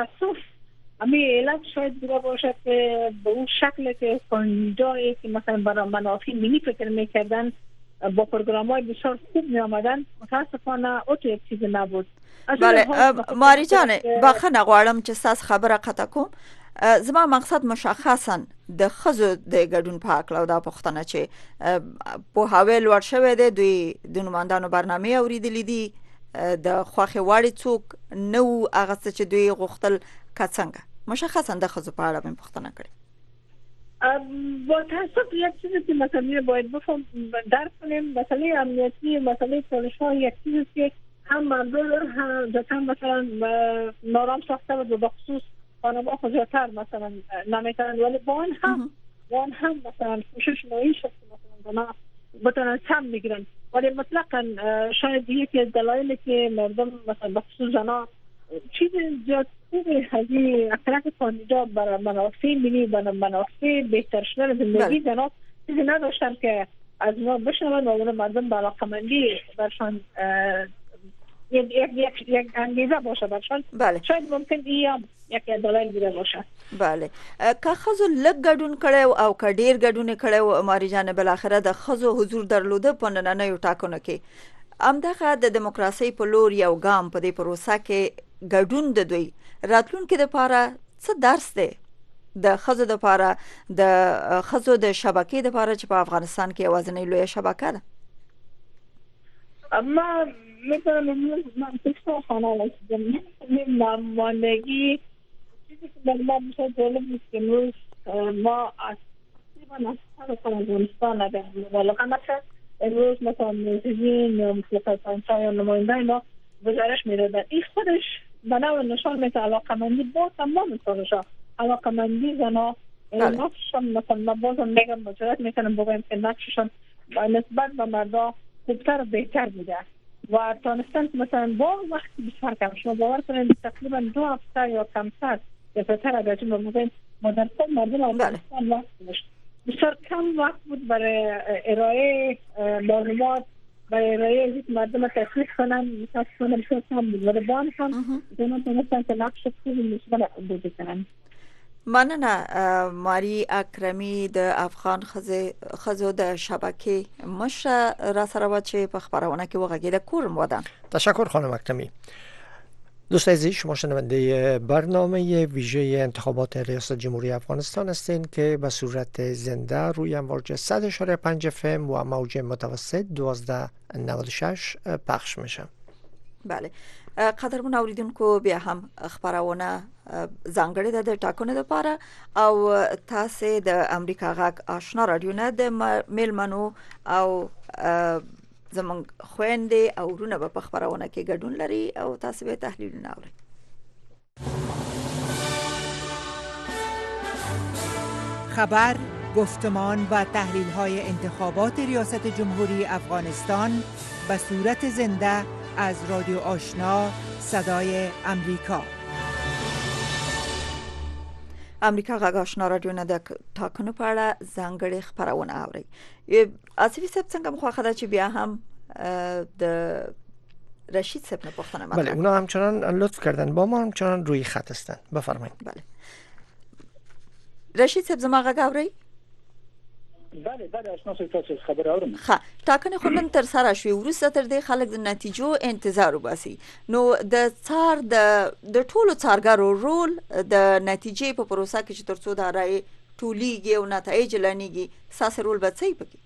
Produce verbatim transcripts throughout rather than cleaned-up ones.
تاسف همین علت شاید بوده باشد که به اون شکل که کاندیدایی که مثلا برای منافع ملی فکر میکردن با پروگرام های بسیار خوب می آمدن متاسفانه اوتو یک چیز نبود. بله ماری جان بخنه غواړم چې ساس خبره قطع کوم. زما مقصد مشخصا د خزو د ګډون په حق او دا پوښتنه چې په هاوی لوړ شوی دی دوی د نمائندانو برنامه اوریدلې دي د خوخي واړی څوک نو هغه څه چې دوی غوښتل کڅنګ مشخصا د خزو په اړه مې پوښتنه کړې. با تاسف یک چیزی که مثلا باید بفهم درک کنیم مسئله امنیتی مسئله چالش ها یک چیزی که هم مردم هم جاتر مثلا نارام ساخته و به خصوص خانم ها خجاتر مثلا نمیتونن ولی با آن هم با آن هم مثلا کوشش نوعی شد مثلا بنا بتونن کم میگیرن ولی مطلقا شاید یکی از دلایلی که مردم مثلا به خصوص زنا چیز زیاد خوبه هزی اکثرات کاندیدا برای منافع ملی برای منافع بهتر شدن زندگی زنا چیزی نداشتن که از ما بشنون و اون مردم به علاقمندی برشان یک یک یک انگیزه باشه برشان. بله. شاید ممکن این یکی دلایل بوده باشه. بله که خزو لږ ګډون کړي او که ډیر ګډون کړي ماری جان بل اخره د خزو حضور درلوده په نننیو ټاکنو کې همدغه د دیموکراسي په لور یو ګام په دې پروسه کې ګډون د دوی راتلونکو لپاره څه درس دی د خزو لپاره د خزو د شبکې لپاره چې په افغانستان کې وزنې لوی شبکه ده. اما مثلا من فکر خانه هستم نمایندگی چیزی که برای ما میشه جالب نیست که امروز ما اصلا از افغانستان نداریم واقعا مثلا امروز مثلا موسیقین موسیقی پنچای یا نماینده اینا گزارش میدادن این خودش به نوع نشان میده علاقمندی با تمام سالشا علاقمندی زنا نقششان مثلا ما بازم میگم مجرد میکنم بگویم که نقششان نسبت به مردا خوبتر و بهتر بوده و تانستن مثلا با وقتی بسیار کم شما باور کنید تقریبا دو هفته یا کمتر یا بهتر اگر چون بگویم مدرسان مردم افغانستان وقت داشت بسیار کم وقت بود برای ارائه معلومات برای ارائه از مردم تحقیق کنن متاسفانه بسیار کم بود ولی با هم زنان تانستن که نقش خوبی مثبت بوده کنن. مننه ماری اکرمی د افغان خزو د شبکه مشر را سره و چې په خبرونه کې وغږیده کورم ودان. تشکر خانم اکرمی. دوست عزیز شما شنونده برنامه ویژه انتخابات ریاست جمهوری افغانستان هستین که به صورت زنده روی امواج صد و شش و پنج اف ام و موج متوسط دوازده نود و شش پخش میشه. بله قدرمن اوریدونکو بیا هم خبرونه ځانګړې ده د ټاکنو لپاره او تاسو د امریکا غاک آشنا رادیو نه د میلمنو او زمونږ خويندې او ورونه په خبرونه کې ګډون لري او تاسو به تحلیلونه اورئ. خبر، گفتمان و تحلیل‌های انتخابات ریاست جمهوری افغانستان به صورت زنده از رادیو آشنا صدای امریکا. امریکا غږ آشنا رادیو نه د ټاکنو په اړه ځانګړې خبرونه اوري. آصفي صاحب څنګه مخه ده چې بیا هم د رشید صاحب نه پوښتنه وکړه. بله اونا همچنان لطف کردن با ما همچنان روی خط هستن. بفرمایید. بله رشید صاحب زما غږ اوري؟ بله بله آشنا صاحب تاسو خبر اورم. ښه ټاکنې خو نن تر سره شوې وروسته تر دې خلک د نتیجو انتظار وباسي نو د څار د د ټولو څارګرو رول د نتیجې په پروسه کې چې ترڅو دا رائے ټولیږي او نتایج لانیږي ساس رول به څه پکې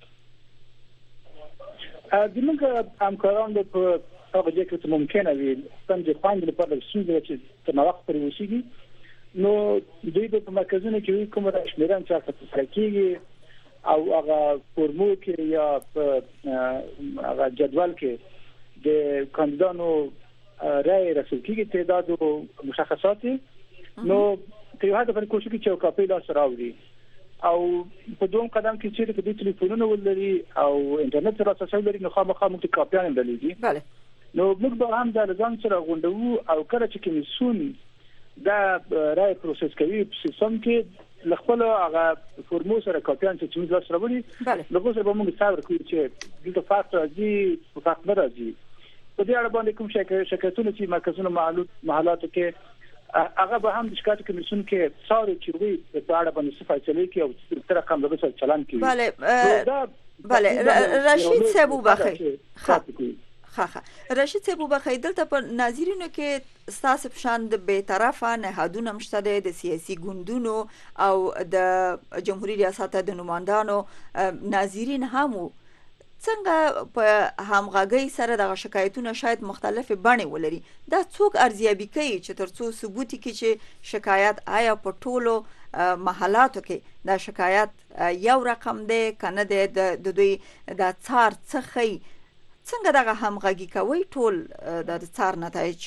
د موږ همکاران په هغه ځای کې ممکنه وي څنګه خواندل لپاره څنګه چې تر وخت پورې وشيږي نو دوی په مرکزونو کې کوم راشمیران چې تاسو کېږي او هغه فرمول کې یا هغه جدول کې د کاندیدانو رای رسول کېږي تعداد او مشخصات نو ته یو هدف کوشش کوي چې کاپي لا سره راوړي او په دوم قدم کې چې د ټلیفونونو ولري او انټرنیټ سره تاسو لري نو خامخا موږ کاپیان درلېږي. بله نو موږ به هم د ځان سره غونډو او کله چې کمیسون دا رای پروسس کوي په سیستم کې لخپل هغه فرمول سره کاپیان چې موږ لاس راوړي نو په څه به موږ صبر کوو چې دلته فاکت راځي په فاکت راځي په دې اړه باندې کوم شکایتونه چې مرکزونو محلات محلاتو کې هغه به هم شکایت کمیسیون که سال چوری په اړه باندې فیصله کوي او تر رقم له وسه چلان کوي. بله بله رشید صاحب وبخیر. خاخه رشید صاحب وبخیر، دلته په ناظرینو کې ستاسو پشان د بی‌طرفه نهادونه مشته د سیاسي ګوندونو او د جمهوریت ریاست د نمائندانو ناظرین هم څنګه په همغږي سره د شکایتونو شاید مختلفه بڼې ولري. دا څوک ارزیابي کوي چې ترڅو ثبوت کی چې شکایت آیا په ټولو محلاتو کې دا شکایت یو رقم دی کنه د دوی د څار څخه څنګه دغه همغږي کوي ټول د څار نتایج؟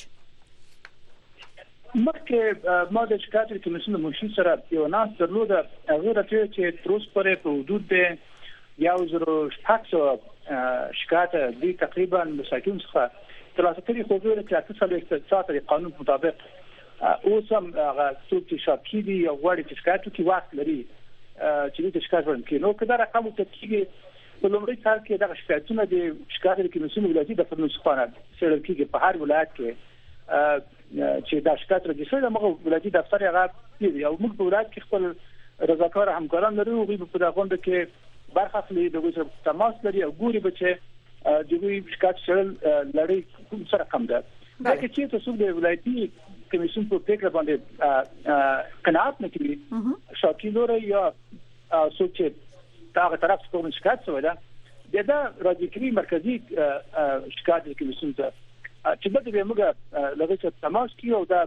مخکې ما د شکایت کمیسیون مشیر سره یو ناس درلوده، هغه راته چې تر اوسه پورې په حدود د یو زرو شپږ سوه شکایت دی تقریبا مساکین څخه ترلاسه کړي، خو دوی چې اته سال اقتصاد د قانون مطابق اوس هم هغه څوک چې شاکي دي او غواړي چې شکایت وکړي وخت لري چې دې شکایت ورکړي. نو که دا رقم وکړي په لومړي کال کې د شکایتونو د شکایت کمیسیون ولایتي د فرنسخانه سره کېږي په هر ولایت کې چې دا شکایت رجسټر د مغو ولایتي دفتر هغه دی او موږ په ولایت کې خپل رضاکار همکاران لرو او په دغه غونډه کې برخه اخلي، د وسره تماس لري او ګوري به چې د دوی شکایت سره لړۍ کوم سره کم ده. دا چې تاسو د ولایتي کمیسیون په فکر باندې قناعت نه کوي شاکي لري یا څوک چې داغه طرف کوم شکایت سوی ده دا راځي کوي مرکزی شکایت کمیسیون ته چې د موږ لږه تماس کیو دا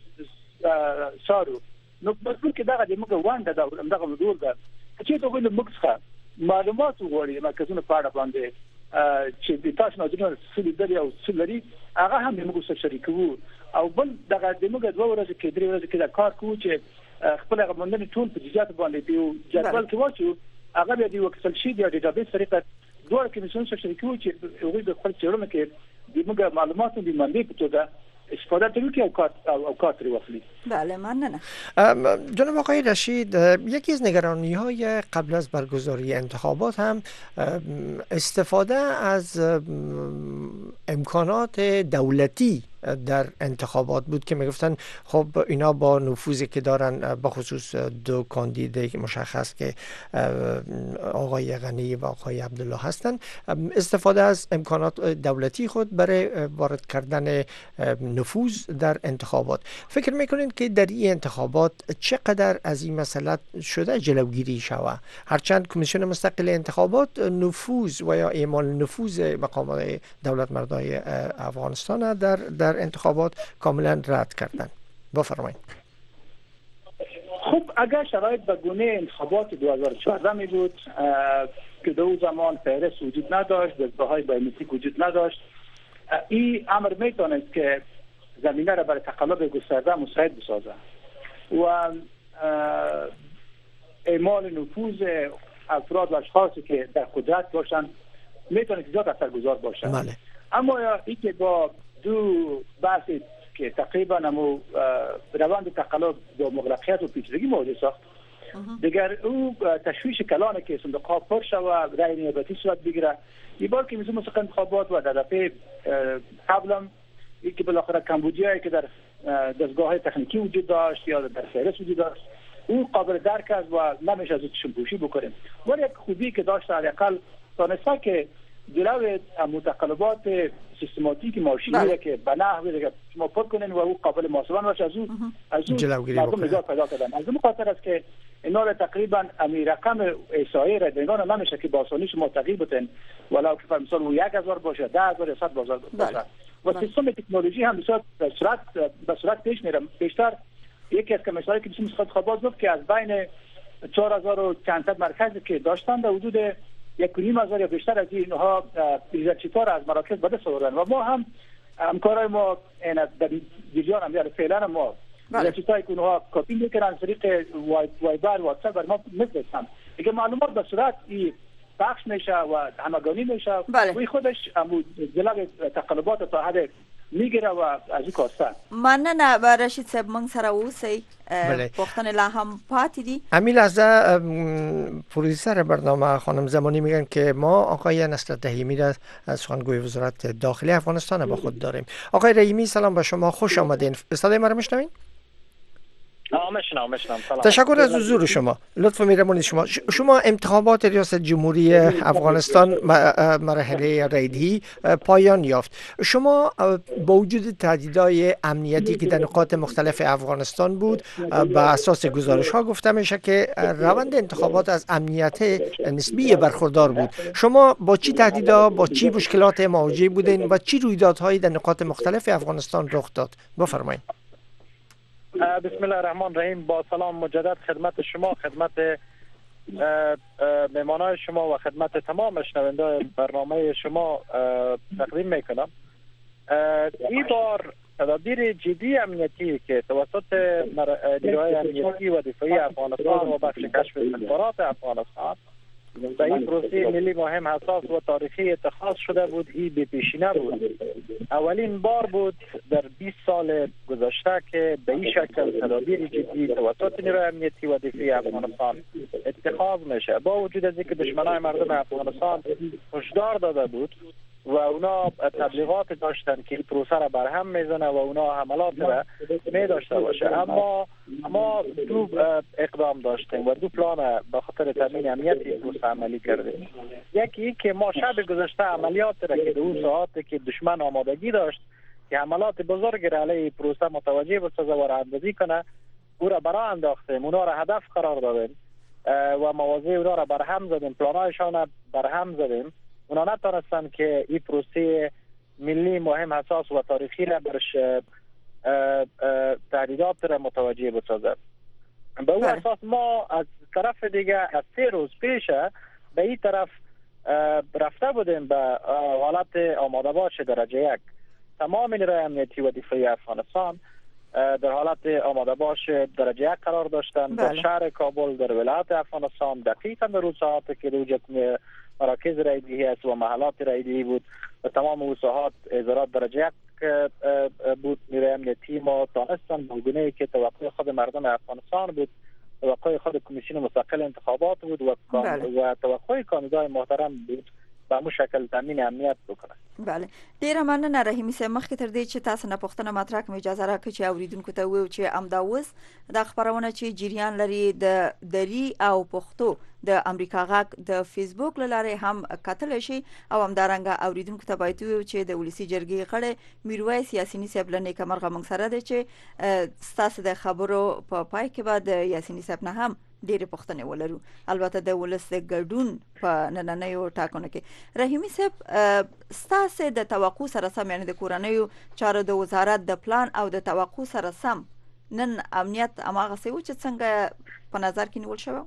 سارو نو په کې دا د موږ وانده دا دغه موضوع ده چې ته ګل موږ معلومات وغواړي مرکزونه په اړه باندې چې د تاسو نظرونه سړي دی او سړي هغه هم موږ سره شریکو او بل دغه د موږ دوه ورځې کې درې ورځې کې دا کار کوو چې خپل غوښتنې ټول په جزئیات باندې دیو جدول کې واچو هغه به دی وکسل شي د ډیټابیس طریقه دوه کمیسیون سره شریکو چې هغه د خپل چیرونه کې د موږ معلوماتو د منبع په توګه استفاده کوي او کار او کار تری وصلی. بله ممنونم. جناب آقای رشید، یکی از نگرانی‌های قبل از برگزاری انتخابات هم استفاده از امکانات دولتی در انتخابات بود که میگفتن خب اینا با نفوذی که دارن، با خصوص دو کاندیدای مشخص که آقای غنی و آقای عبدالله هستن، استفاده از امکانات دولتی خود برای وارد کردن نفوذ در انتخابات. فکر میکنین که در این انتخابات چقدر از این مسئله شده جلوگیری شود؟ هرچند کمیسیون مستقل انتخابات نفوذ و یا اعمال نفوذ مقامات دولت مردای افغانستان در در انتخابات کاملا رد کردن. بفرمایید. خب اگر شرایط به گونه انتخابات دو هزار و چهارده می بود که دو زمان فهرست وجود نداشت، دستگاه‌های بیومتریک وجود نداشت، این امر میتونست که زمینه را برای تقلب گسترده مساعد بسازه و اعمال نفوذ افراد و اشخاصی که در قدرت باشند میتونه زیاد اثرگذار باشه. بله. اما این که با دو بحث که تقریبا همو روند تقلب با مغلقیت و پیچیدگی مواجه ساخت، دیگر او تشویش کلانه که صندوق‌ها پر شود و رای نیابتی صورت بگیره. این بار که میزون مسقط انتخابات و در دفعه قبلم این که بالاخره کمبودیایی که در دستگاه تکنیکی وجود داشت یا در فهرست وجود داشت او قابل درک است و نمیشه از ازشون پوشی بکنیم. ولی یک خوبی که داشت حداقل تانسته که جلوی متقلبات سیستماتیک ماشینی که به نحوی که شما پر کنین و او قابل محاسبه باشه از او از او مردم نجات پیدا کردن. از این خاطر است که اینا را تقریبا امی رقم احصایی را دینا نمیشه که با آسانی شما تغییر بدین ولو که مثلا او یک هزار باشه ده هزار صد باشه و سیستم تکنولوژی هم بسیار به سرعت به سرعت پیش میره. بیشتر یکی از کمیسیون‌هایی که میشه انتخابات گفت که از بین چهار هزار و چند صد مرکزی که داشتند حدود یک و نیم هزار یا بیشتر از اینها ایزاچیتار از مراکز به دست آوردن و ما هم همکارای ما در جریان هم یعنی فعلا ما ایزاچیتاری که اونها کپی میکنن طریق وایبر واتساپ بر ما میفرستن دیگه معلومات به صورت پخش میشه و همگانی میشه و خودش جلوی تقلبات تا حد میگیره و از این کاسته. مننه و رشید صاحب من سره اوسی پختن لا هم پاتی دی. امی لحظه پرویسر برنامه خانم زمانی میگن که ما آقای نصرت رحیمی را از سخنگوی وزارت داخلی افغانستان با خود داریم. آقای رحیمی سلام به شما، خوش آمدین. صدای ما رو میشنوین؟ مشنم مشنم سلام. تشکر از حضور شما. لطف می‌فرمایید شما شما انتخابات ریاست جمهوری افغانستان مرحله ریدی پایان یافت. شما با وجود تهدیدهای امنیتی که در نقاط مختلف افغانستان بود، با اساس گزارش ها گفته میشه که روند انتخابات از امنیت نسبی برخوردار بود. شما با چی تهدیدها، با چی مشکلات مواجه بودین و چی رویدادهایی در نقاط مختلف افغانستان رخ داد؟ بفرمایید. بسم الله الرحمن الرحیم. با سلام مجدد خدمت شما، خدمت مهمانان شما و خدمت تمام شنونده برنامه شما تقدیم میکنم. این بار تدابیر جدی امنیتی که توسط نیروهای امنیتی و دفاعی افغانستان و بخش کشف استخبارات افغانستان به این پروسه ملی مهم، حساس و تاریخی اتخاذ شده بود، این بی پیشینه بود. اولین بار بود در بیست سال گذشته که به این شکل تدابیر جدی توسط نیروهای امنیتی و دفاعی افغانستان اتخاذ میشه. با وجود از اینکه دشمنان مردم افغانستان هشدار داده بود و اونا تبلیغات داشتن که این پروسه را برهم میزنه و اونا حملات را می داشته باشه، اما ما دو اقدام داشتیم و دو پلان به خاطر تامین امنیت این پروسه عملی کردیم. یکی این که ما شب گذشته عملیات را که در اون ساعاتی که دشمن آمادگی داشت که حملات بزرگ را علیه پروسه متوجه بسازه و راهاندازی کنه، او را برا انداختیم، اونا را هدف قرار دادیم و مواضع اونا را برهم زدیم، پلانایشان را برهم زدیم. اونا نتونستن که این پروسه ملی مهم، حساس و تاریخی را برش تهدیدات را متوجه بسازد. به اون اساس ما از طرف دیگه از سه روز پیشه به این طرف رفته بودیم به حالت آماده باش درجه یک. تمام نیروهای امنیتی و دفاعی افغانستان در حالت آماده باش درجه یک قرار داشتن. در شهر کابل، در ولایت افغانستان، دقیقاً در روز ساعاتی که روی مراکز رایدهی است و محلات رایدهی بود و تمام اون ساحات ازارات درجه یک بود. نیروی امنیتی ما تانستن به گونه‌ای که توقع خود مردم افغانستان بود، توقع خود کمیسیون مستقل انتخابات بود و و توقع کاندیدای محترم بود، به همون شکل تامین امنیت بکنه. بله، ډیره مننه رحیمي صاحب. مخکې تر دې چې تاسو نه پوښتنه مطرح کړم، اجازه راکړئ چې اوریدونکو ته ووایو چې همدا اوس دا خبرونه چې جریان لري د دری او پښتو د امریکا غږ د فیسبوک له لارې هم کتلی شي، او همدارنګه اوریدونکو ته باید ووایو چې د ولسي جرګې غړی میرویس یاسیني صاحب له نیکمرغه موږ سره دی چې ستاسو د خبرو په پای کې به د یاسیني صاحب نه هم ډېرې پوښتنې ولرو، البته د ولس د ګډون په نننیو ټاکنو کې. رحیمي صاحب، ستاسو د توقع سره سم، یعنی د کورنیو چارو د وزارت د پلان او د توقع سره سم نن امنیت هماغسې و چې څنګه په نظر کې نیول شوی؟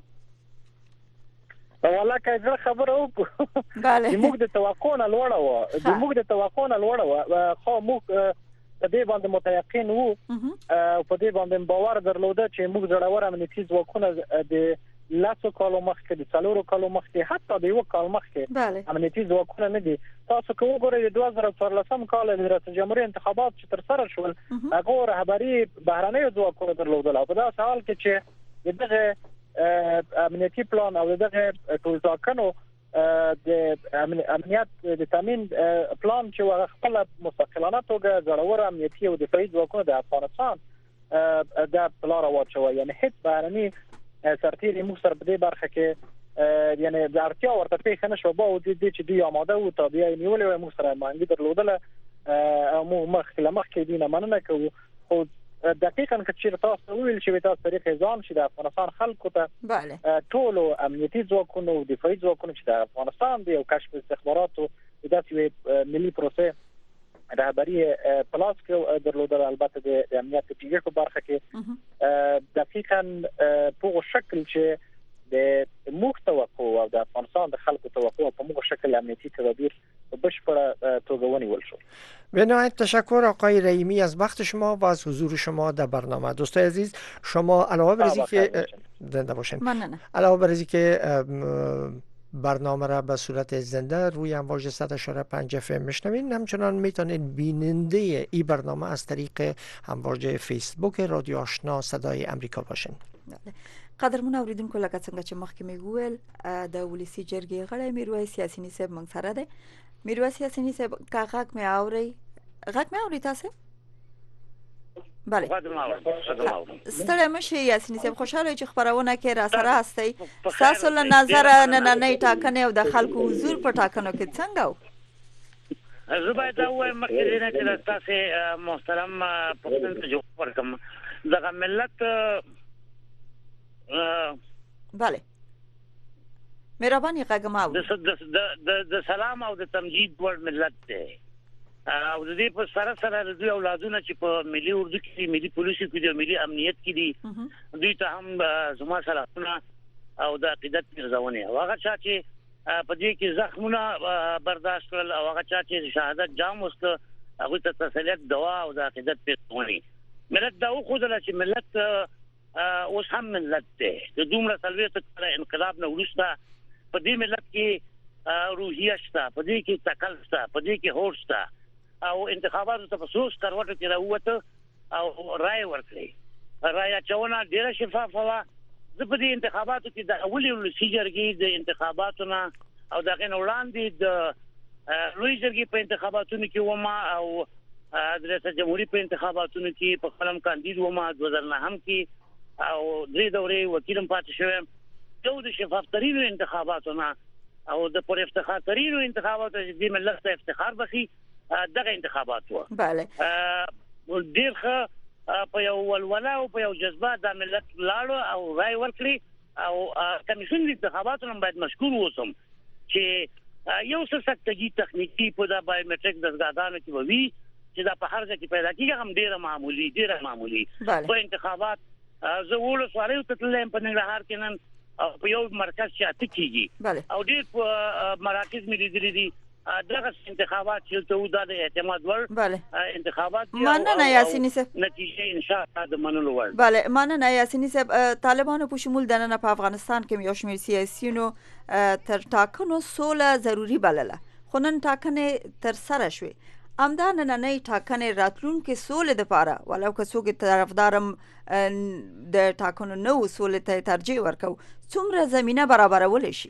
والله که زه خبره وکړو، زموږ د توقع نه لوړه وه، زموږ د توقع نه لوړه وه، خو موږ په دې باندې متيقن وو او په دې باندې باور درلوده چې موږ زړور امنیتي ځواکونه د لاسو کالو مخکې، د څلورو کالو مخکې، حتی د یو کال مخکې امنیتي ځواکونه نه دي. تاسو که وګورئ د دوه زره څوارلسم کال د ریاست جمهوریت انتخابات چې ترسره شول، هغه رهبري بهرنیو ځواکونو درلودله او په داسې حال کې چې د دغه امنیتي پلان او دغه ټولټاکنو د امنیت د تامین پلان چې هغه خپل مستقلانه توګه زړور امنیتي او دفاعي ځواکونه د افغانستان د پلان واچوي، یعنی هیڅ بهرني سرتیری موږ سره په دې برخه کې یعنی د اړتیا ورته پیښ نه شو. با وجود دې چې دوی آماده وو، تابعیه نیولې وه، موږ سره مانګي درلودله او موږ مخکې له مخکې دوی نه مننه کوو. خو دقیقاً که چیرې تاسو وویل شوي تاسو طریق ځان چې د افغانستان خلکو ته ټولو امنیتي ځواکونو او دفاعي ځواکونو چې د افغانستان دی او کشف استخباراتو د داسې ملي پروسې رهبري پلاس کې درلودله، البته د امنیت د ټینګښت په برخه کې دقیقاً په هغه شکل چې د موږ توقع او د افغانستان د خلکو توقع په موږ شکل امنیتی تدابیر به بشپړه توګه ونیول شو. به نهایت تشکر آقای رحیمی از وقت شما و از حضور شما در برنامه. دوستای عزیز، شما علاوه بر اینکه زنده باشین، علاوه بر اینکه برنامه را به صورت زنده روی امواج صد و پنج اف ام میشنوین، همچنان میتونید بیننده این برنامه از طریق امواج فیسبوک رادیو آشنا صدای امریکا باشین. قدرمن اوریدونکو، لکه څنګه چې مخکې مې وویل، د ولسي جرګې غړی میرویس یاسیني صاحب موږ سره دی. میرویس یاسیني صاحب، که غږ مې اورئ؟ غږ مې اورئ تاسو؟ بله ستړی مشي یاسین صاحب خوشاله چې خبرونه کې را سره هستي تاسو له نظر نننۍ ټاکنې او د خلکو حضور په ټاکنو کې څنګه و زه باید وایم مخکې نه چې تاسو محترم پښتون ته جواب ورکړم دغه ملت بله مهرباني غږما د د سلام او د تمجید ور ملت دی او د دې په سره سره د دوی اولادونه چې په ملي اردو کې ملي پولیسو کې د ملي امنیت کې دي دوی ته هم زما سلامونه او د عقیدت ارزونه هغه چې په دې کې زخمونه برداشت کړل او هغه چې شهادت جام وست هغه ته تسلیت دوا او د عقیدت ارزونه ملت دا خو د چې ملت اوس هم ملت دی د دومره سلويت تر انقلاب نه ورسته په دې ملت کې روحیه شته په دې کې تکل شته په دې کې هوش شته او انتخاباتو ته په سوس کروټو کې راوته او رائے ورکړي رائے چونه ډیره شفافه و زه په دې انتخاباتو کې د اولي ولسی جرګې د انتخاباتو نه او دغه وړاندې د لوی جرګې په انتخاباتو کې وما او د ریاست جمهوریت په انتخاباتو کې په خپلم کاندید وما دوه هزار نه هم کې او درې دورې وکیلم پاتې شوم یو د شفاف ترین انتخاباتو نه او د پر افتخار ترین انتخاباتو چې ملت ته افتخار بخي دغه انتخابات و bale ډیر ښه په یو ولوله او په یو جذبه د ملت لاړو او رائے ورکړي او کمیشن د انتخاباتو هم باید مشکور اوسم چې یو څه سختګي تخنیکی په د بایومټریک دزګادانو کې ووي چې دا په هر ځای کې پیدا کیږي هم ډیره معمولی ډیره معمولی په انتخابات زه وله سوالو ته تلم په ننګرهار کې نن په یو مرکز چې اته کیږي او ډیر مراکز ملي دي دغه انتخابات چې ته وداد اعتماد ور انتخابات مننه یاسین صاحب نتیجه ان شاء الله د منلو ور bale مننه یاسین صاحب طالبانو په شمول د نن په افغانستان کې یو شمېر سیاسيونو تر ټاکنو سوله ضروری بلله خو نن ټاکنې تر سره شوې امدا نننۍ ټاکنې راتلونکو سوله د پاره ولو که څوک طرفدارم د ټاکنو نو سوله ته ترجیح ورکو څومره زمينه برابرول شي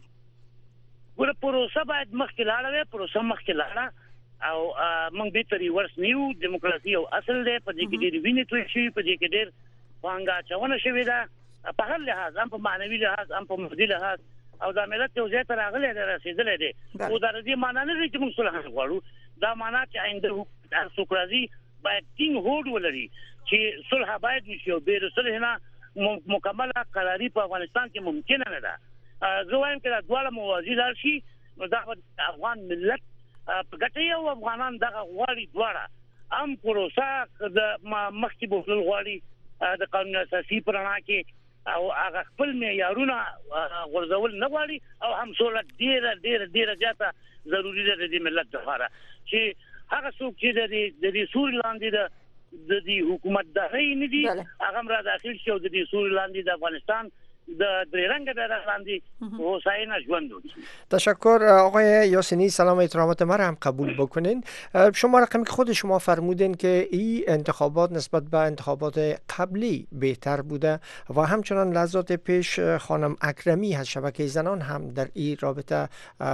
ګوره پروسه باید مخکې لاړه وي پروسه مخکې لاړه او موږ به تری ورس نیو دیموکراسي او اصل دی په دې کې ډېر وینې توی شي په دې کې ډېر پانګه چونه شوی دا په هر لحاظ هم په معنوي لحاظ هم په مادي لحاظ او دا ملت یو ځای ته راغلی دی رسیدلی دی او دا د دې معنی نه دی چې موږ صلح غواړو دا معنی چې آینده هر څوک راځي باید ټینګ هوډ ولري چې صلح باید وشي او بې صلح نه مکمله قراري په افغانستان کې ممکن نه ده زه وایم چې دواړه موازی لار شي نو دا افغان ملت په ګټه یو افغانان دغه غواړي دواړه هم پروسه د مخکې بوتل غواړي د قانون اساسي پرانا کې او هغه خپل معیارونه غورځول نه غواړي او هم سوله ډیره ډیره ډیره زیاته ضروری ده د ملت لپاره چې هغه څوک چې د دې سوري لاندې د د دې حکومت دغه نه دي هغه را داخل شي او د دې سوري لاندې د افغانستان د درنګ در لاندې حسین ژوند تشکر آقای یاسینی سلام احترامات ما را هم قبول بکنین شما رقمی که خود شما فرمودین که این انتخابات نسبت به انتخابات قبلی بهتر بوده و همچنان لحظات پیش خانم اکرمی از شبکه زنان هم در این رابطه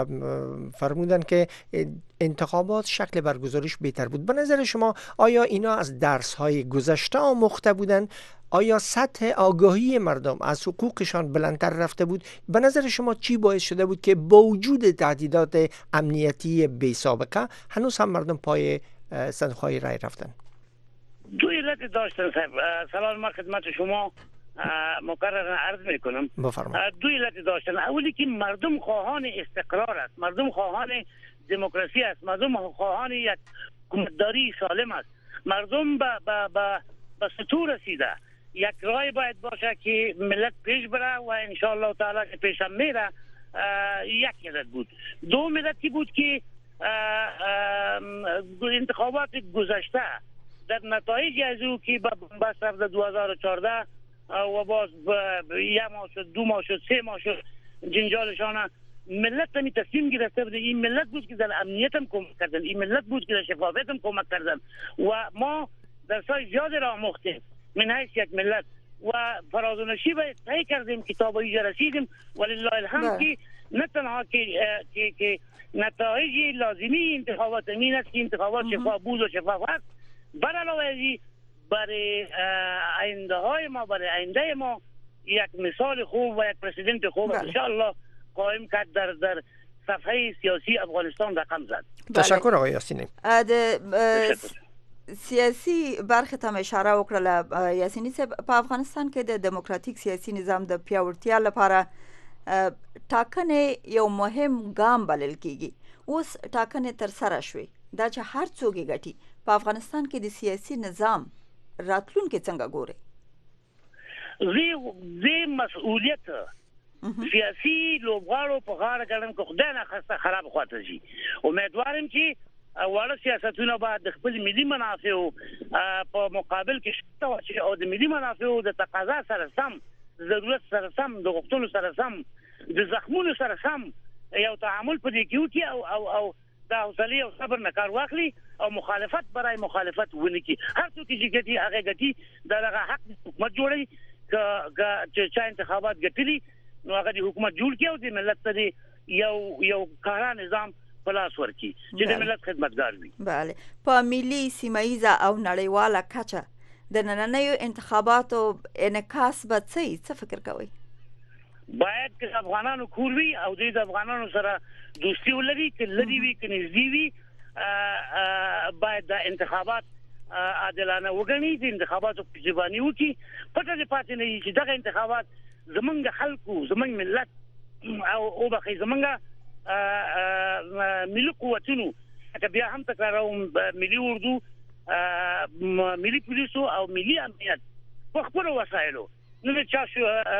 فرمودن که انتخابات شکل برگزاریش بهتر بود. به نظر شما آیا اینا از درس‌های گذشته آموخته بودن؟ آیا سطح آگاهی مردم از حقوقشان بلندتر رفته بود؟ به نظر شما چی باعث شده بود که با وجود تهدیدات امنیتی بی سابقه هنوز هم مردم پای صندوق‌های رای رفتن؟ دو علت داشتن صاحب. سلام ما خدمت شما مکرر عرض میکنم. بفرمایید. دو علت داشتن. اولی که مردم خواهان استقرار است، مردم خواهان دموکراسی است، مردم خواهان یک حکومتداری سالم است، مردم به به به به سطور رسیده. یک رای باید باشه که ملت پیش بره و ان شاء الله تعالی که پیش هم میره. یک ملت بود. دو ملتی بود که انتخابات گذشته در نتایج از او که به بنبست رفت دو هزار و چهارده و باز یک ماه شد، دو ماه شد، سه ماه شد جنجالشان، ملت همی تصمیم گرفته بود. این ملت بود که در امنیت هم کمک کردن، این ملت بود که در شفافیت هم کمک کردن و ما درسای زیادی را آموختیم من حیث یک ملت و فراز و نشیب طی کردیم، کتاب اینجا رسیدیم ولله الحمد که نه تنها که که که نتایج لازمی انتخابات امین است که انتخابات شفاف بود و شفاف است، بر علاوه ازی برای آینده های ما، برای آینده ما یک مثال خوب و یک پرزیدنت خوب ان شاء الله قائم کرد در در صفحه سیاسی افغانستان رقم زد. تشکر آقای یاسینی. سیاسي برخه ته اشاره وکړه. یاسینی صاحب، په افغانستان کې د دموکراتیک سیاسي نظام د پیاوړتیا لپاره ټاکنې یو مهم ګام بلل کیږي. اوس ټاکنې تر سره شوې، دا چې هر څوک یې ګټي. په افغانستان کې د سیاسي نظام راتلونکي څنګه ګوري؟ زه زه مسؤلیت سیاسي لوبغاړو په غاړه ګڼم که خدای نه خسته خراب خواته شي. امیدوارم چې واړه سیاستونه به د خپل ملي منافعو په مقابل کې شته او د ملي منافعو د تقاضا سره سم، ضرورت سره سم، د غوښتنو سره سم، د زخمونو سره سم یو تعامل په دې کې وکړي او او او د حوصله او صبر نه کار واخلي او مخالفت برای مخالفت ونی کی. هر څوک چې ګټي هغه ګټي، دغه حق حکومت جوړي چې چا انتخابات ګټلي نو هغه د حکومت جوړ کړي او د ملت ته یو یو کارا نظام پلاس ورکی چې د ملت خدمتګار وي. بله، په ملي، سیمایي او نړیواله کچه د نننیو انتخاباتو انعکاس به څه فکر کوي؟ باید چې افغانانو کور وي او د افغانانو سره دوستي ولري، چې لري وي که نږدې وي. باید د انتخابات عادلانه وګڼي، د انتخاباتو پشتیباني وکړي. پټه دې پاتې نه وي چې دغه انتخابات زمونږ خلکو، زمونږ ملت او وبخښئ زمونږ ملي قوتونو، که بیا هم تکراروم ملي اردو، ملي پولیسو او ملي امنیت په خپلو وسایلو نه د چا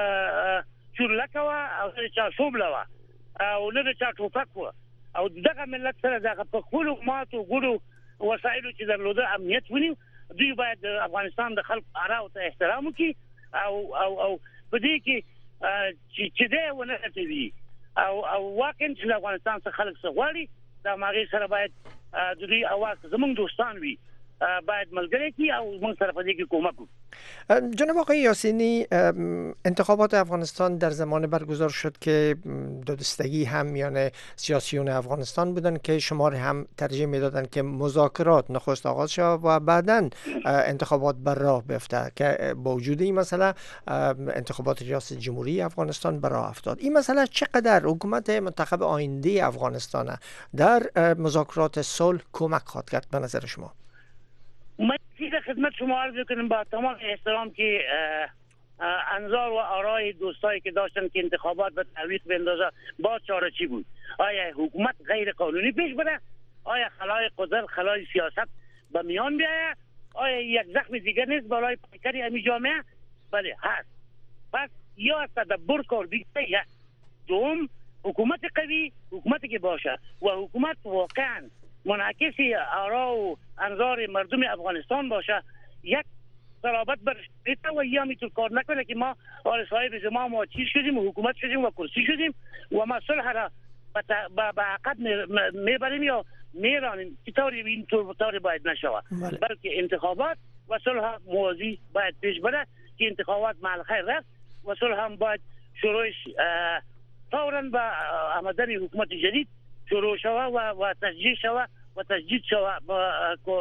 چورلکه وه او نه د چا شوبله وه او نه د چا ټوپک وه او دغه ملت سره دغه په خپلو ماتو ګوډو وسایلو چې درلوده امنیت ونیو. دوی باید د افغانستان د خلکو آراو ته احترام وکړي او او او په دې کې چې دی ونه ګټوي او او واقعا چې د افغانستان څخه خلک څه غواړي د هغې سره باید د دوی اواز زموږ دوستان وي، باید ملګری کی او موږ سره په دې کې کومک وکړو. جناب آقای یاسینی، انتخابات افغانستان در زمان برگزار شد که دو دستگی هم میان سیاسیون افغانستان بودن که شمار هم ترجیح میدادن که مذاکرات نخست آغاز شود و بعداً انتخابات بر راه بیفته، که با وجود این مسئله انتخابات ریاست جمهوری افغانستان بر راه افتاد. این مسئله چقدر حکومت منتخب آینده افغانستان در مذاکرات صلح کمک خواهد کرد به نظر شما؟ من چیز خدمت شما عرض کنم با تمام احترام که انظار و آرای دوستایی که داشتن که انتخابات به تعویق بندازه با چاره چی بود؟ آیا حکومت غیر قانونی پیش بره؟ آیا خلای قدرت، خلای سیاست به میان بیاید؟ آیا یک زخم دیگر نیست بالای پیکری امی جامعه؟ بله هست. پس یا تدبر کار دیگه یا دوم حکومت قوی، حکومتی که باشه و حکومت واقعا منعکس آرا و انظار مردم افغانستان باشه، یک صلابت برش بیتا و یا میتون کار نکنه که ما آل صاحب زمان ما چیز شدیم و حکومت شدیم و کرسی شدیم و ما صلح را به عقد میبریم یا میرانیم. طوری این طور باید نشود، بلکه انتخابات و صلح موازی باید پیش بره که انتخابات مع خیر رفت و صلح هم باید شروعش فوراً به آمدن حکومت جدید شروع شود و و تشجیع شود و تجدید شود با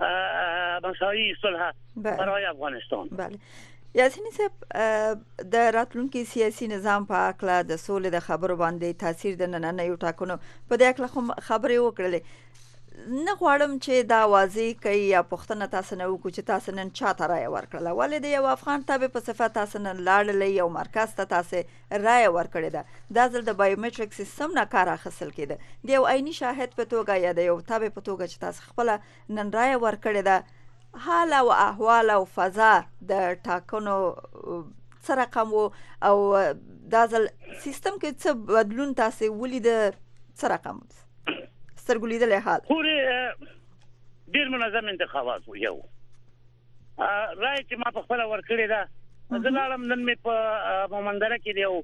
مساعی صلح برای افغانستان. بله. یاسینی صاحب، د راتلونکي سیاسي نظام په اړه د سولې د خبرو باندې تاثیر د نننیو ټاکنو په دې اړه خبرې وکړلې. نه غواړم چې دا واضح کوي یا پوښتنه تاسو نه وکړو چې تاسو نن چاته رایه ورکړله، ولې د یو افغان تابع په صفت تاسو نن لاړلئ او مرکز ته تاسو رایه ورکړې ده. دا ځل د بایومټریک سیستم نه کار اخیستل کېده. د یو عیني شاهد په توګه یا د یو تابع په توګه چې تاسو خپله نن رایه ورکړې ده، حال او احوال او فضا د ټاکنو څه رقم و او دا ځل سیستم کې څه بدلون تاسو ولیده، څه رقم سترګولیدل حال؟ پورې ډیر منظم انتخابات و. یو رای چې ما په خپل ورکړې ده، زه لاړم نن مې په مومندره کې یو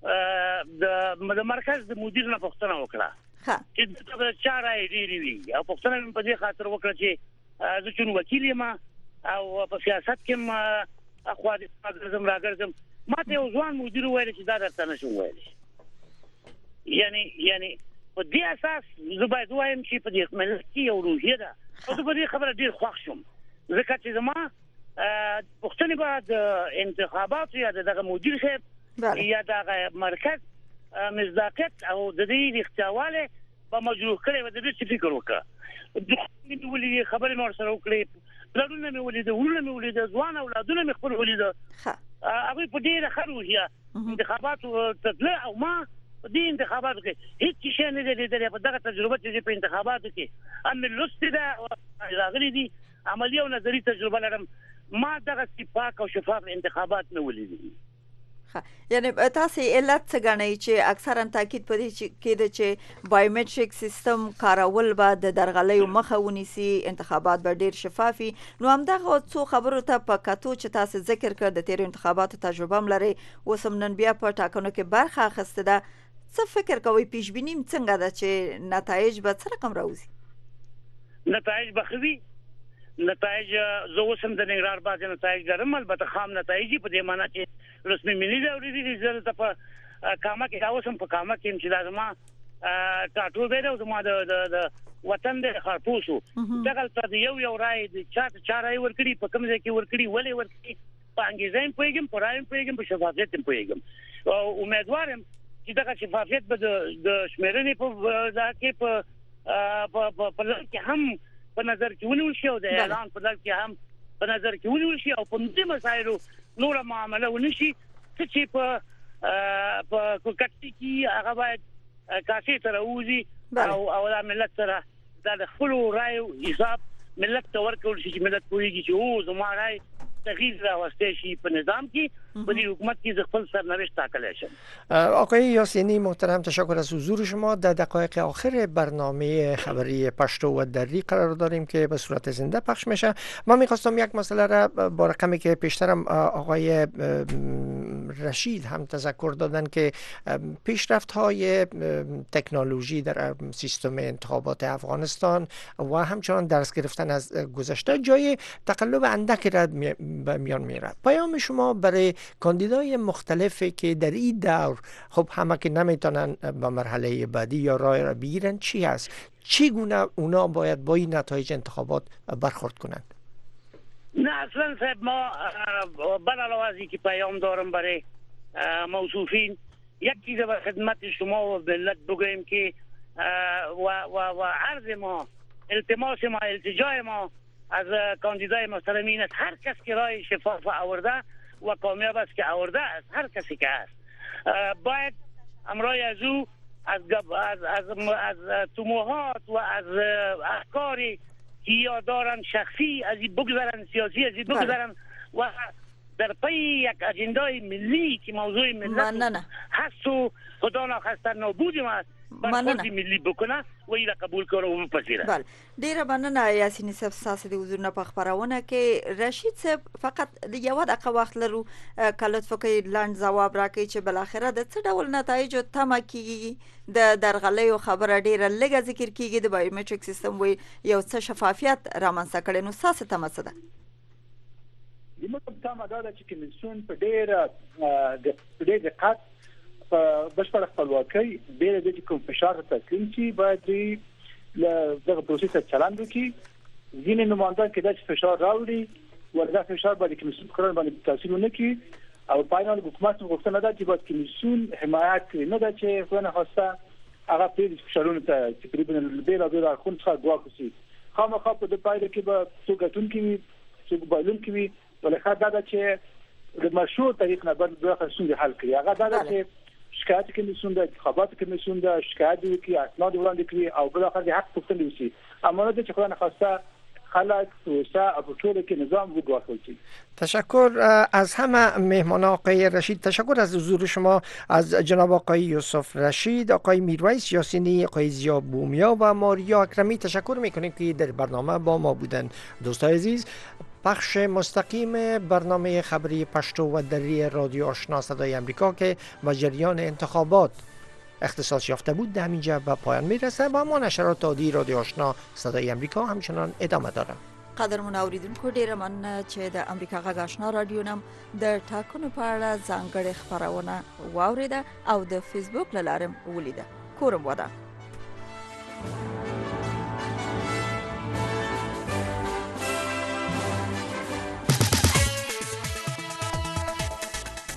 د مرکز د مدیر نه پوښتنه وکړه چې د چا رای ډېرې وي او پوښتنه مې په دې خاطر وکړه چې زه چون وکیل یم او په سیاست کې ما اخوا دې راګرځم راګرځم ما ته یو ځوان مدیر وویل چې دا درته نشم ویلی. یعنی یعنی په دې اساس زه باید وایم چې په دې ملت کې یو روحیه ده او زه په دې خبره ډېر خوښ شوم، ځکه چې زما پښتني بعد انتخابات یا دغه مدیر صاحب یا دغه مرکز مصداقیت او د دې اختیارواله په مجروح کړي و د دې څه فکر وکړه د ولې خبرې نور سره وکړي پلانونه مې ولید ورونه مې ولید ځوان اولادونه مې خپل ولید هغه په ډیره خروجه انتخابات تطلع او ما دې انتخاباتو کې هیڅ شي نه دی د په دغه تجربه چې په انتخاباتو کې ام لست ده راغلي دي عملی او نظری تجربه لرم ما دغه پاک او شفاف انتخابات نه ولیدي. ها یعنی تاسو علت څه غنئ چې اکثرا تاکید پدې چې کېده چې بایومټریک سیستم کارول به د درغلیو مخه ونیسي انتخابات به ډیر شفافي نو همدغه څو خبرو ته په کاتو چې تاسو ذکر کړ د تیر انتخاباتو تجربه ملري اوس هم نن بیا په ټاکنو کې برخه اخیسته ده څه فکر کوي پیش بینیم څنګه ده چې نتایج به څه رقم راوځي؟ نتایج به خوي نتایج زه اوسم د نګران باز نتایج لرم البته خام نتایج په دې معنی چې رسمي ملي دا ورې دي چې په کامه کې دا اوسم په کامه کې چې لازمه ټاټو به دا زما د وطن د خارپوسو دغه ته یو یو راي د چاته چارای ورکړي په کوم ځای کې ورکړي ولې ورکړي په انګیزایم پویګم پرایم پویګم په شفافیت پویګم او امیدوارم چې دغه شفافیت به د شمیرنې په ځکه په په په لکه هم په نظر کې ونیول شي او د اعلان په لکه هم په نظر کې ونیول شي او په دې مسایلو نور معاملې ونشي چې په په کوکټي کې هغه باید کاسي تر اوزي او او د ملت سره د خپل رائے حساب ملت ته ورکول شي چې ملت کوي چې او زما رائے تغییر راوسته شي په نظام کې په دې حکومت کې خپل سرنوشت ټاکل شي. آقای یاسینی محترم تشکر از حضور شما. در دقایق آخر برنامه خبری پشتو و دری قرار داریم که به صورت زنده پخش میشه. ما میخواستم یک مسئله را با رقمی که پیشترم آقای رشید هم تذکر دادن که پیشرفت های تکنولوژی در سیستم انتخابات افغانستان و همچنان درس گرفتن از گذشته جای تقلب اندکی را به میان میره. پیام شما برای کاندیدای مختلفی که در این دور خب همه که نمیتونن به مرحله بعدی یا راه را بگیرن چی هست؟ چگونه اونا باید با این نتایج انتخابات برخورد کنند؟ نه اصلا صاحب ما بلالوازی که پیام دارم برای موظوفین یک چیز به خدمت شما و ملت بگویم که و و و عرض ما التماس ما التجای ما از کاندیدای محترمین است هر کس که رای شفاف آورده و کامیاب است که آورده است هر کسی که است باید امرای از او از از از, از, از طموحات و از افکاری که یا دارن شخصی از این بگذارن سیاسی از این بگذارن و در پی یک اجندای ملی که موضوع ملت هست و خدا نخواسته نابود ما است برخورد ملی بکنه و ایله قبول کړو او پذیره. بله ډیره مننه یاسین صاحب تاسو د حضور په خبرونه کې رشید صاحب فقط یو دغه وخت لرو کله فکر لاند جواب راکړي چې بل اخره د څه ډول نتایج تمه کیږي د درغلې خبره ډیره لږه ذکر کیږي د بایومټریک سیستم وی یو څه شفافیت رامنځته کړي نو تاسو تمه څه ده؟ یمه تمه دا چې کمیسیون په ډیره د ډیره دقت په بشپړ خپلواکۍ ډېر د کوم فشار تسلیم شي باید دغه پروسس چلند وکړي ځینې نمائندان کې د فشار راوړي وردا فشار باندې کمیسیون قرار باندې تاثیر نه کوي او پاینال حکومت غوښتنه ده چې باید کمیسیون حمایت کړي نه ده چې خو نه خواسته هغه په فشارونو ته تقریبا بیل او بیل خون څخه ګواکسي خامخا په د پایله کې به څو ګټون کې څو بایلون کې ولخا دا چې د مشروع طریق نه باید دغه څنګه حل کړي هغه دا چې شکایت کمیسیون د انتخابات کمیسیون د شکایت وکړي اسناد وړاندې کړي او بل اخر د حق پوښتنه وشي اما نه چې خلک خواسته خلک توسعه او ټول کې نظام وګورل. تشکر از همه مهمان آقای رشید. تشکر از حضور شما از جناب آقای یوسف رشید، آقای میرویس یاسینی، آقای زیا بومیا و ماریا اکرمی. تشکر میکنیم که در برنامه با ما بودن. دوستان عزیز بخش مستقیم برنامه خبری پشتو و دری رادیو آشنا صدای امریکا که و جریان انتخابات اختصاص یافته بود در همینجا به پایان میرسه و اما نشرات عادی رادیو آشنا صدای امریکا همچنان ادامه داره. قدرمن اوریدونکو ډیره مننه چې د امریکا غږ آشنا رادیو نم د ټاکنو په اړه ځانګړې خبرونه واوریده او د فیسبوک لارم ولیده. کورم وده